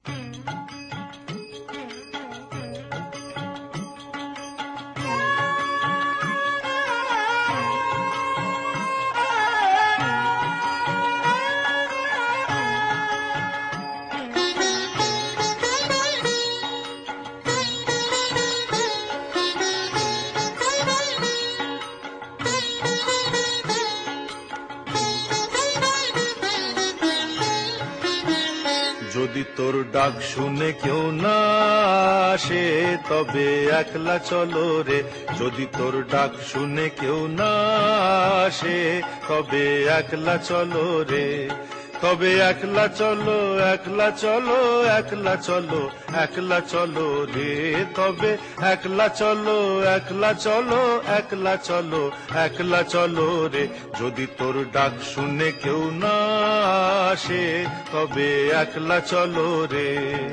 যদি তোর ডাক শুনে কেউ না আসে তবে একলা চলো রে। যদি তোর ডাক শুনে কেউ না আসে তবে একলা চলো রে। তবে একলা চলো, একলা চলো, একলা চলো, একলা চলো রে। তবে একলা চলো, একলা চলো, একলা চলো, একলা চলো রে। যদি তোর ডাক শুনে কেউ না আসে তবে একলা চলো রে।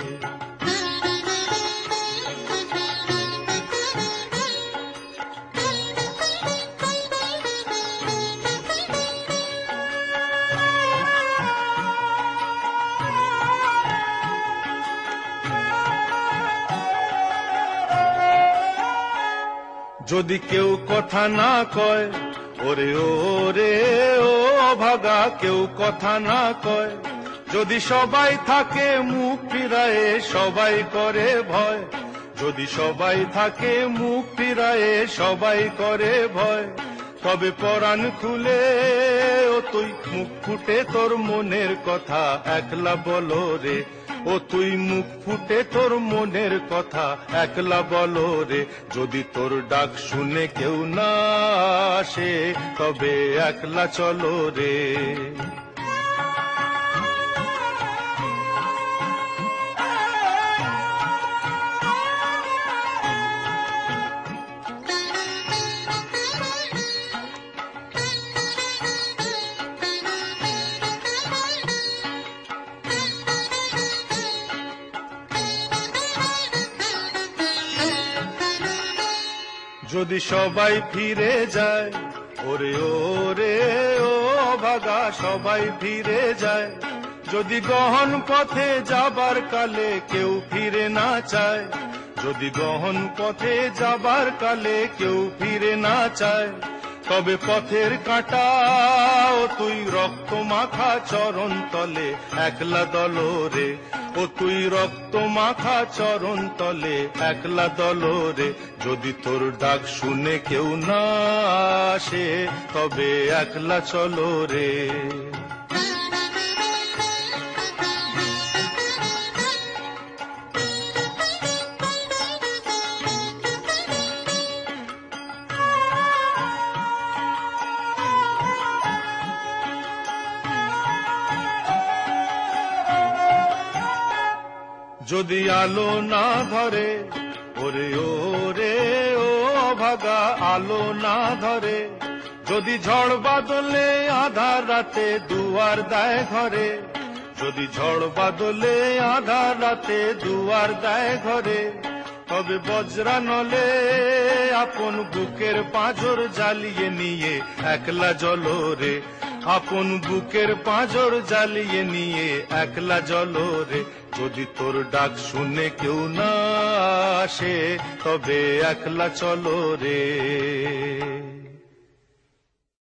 যদি কেউ কথা না কয়, ওরে ওরে ও ভাগা, কেউ কথা না কয়। যদি সবাই থাকে মুখ ফিরায়ে, সবাই করে ভয়। যদি সবাই থাকে মুখ ফিরায়ে, সবাই করে ভয়। তবে পরাণ খুলে ও তুই মুখ ফুটে তোর মনের কথা একলা বলো রে। ও তুই মুখ ফুটে তোর মনের কথা একলা বলো রে। যদি তোর ডাক শুনে কেউ না আসে তবে একলা চলো রে। যদি সবাই ফিরে যায়, ওরে ওরে ও ভাগা, সবাই ফিরে যায়। যদি গহন পথে যাবার কালে কেউ ফিরে না চায়, যদি গহন পথে যাবার কালে কেউ ফিরে না চায়, তবে পথের কাঁটা ও তুই রক্ত মাখা চরণ তলে একলা দলো রে। ও তুই রক্ত মাখা চরণ তলে একলা দলো রে। যদি তোর ডাক শুনে কেউ না আসে তবে একলা চলো রে। যদি আলো না ধরে, ওরে ওরে ও ভাগা, আলো না ধরে। যদি ঝড় বাদলে আধার রাতে দুয়ার দেয় ঘরে, যদি ঝড় বাদলে আধার রাতে দুয়ার দেয় ঘরে, তবে বজ্রা নলে আপন বুকের পাঁজর জ্বালিয়ে নিয়ে একলা জ্বলো রে। আপন বুকের পাঁজর জ্বালিয়ে নিয়ে একলা জ্বলো রে। যদি তোর ডাক শুনে কেউ না আসে তবে একলা চলো রে।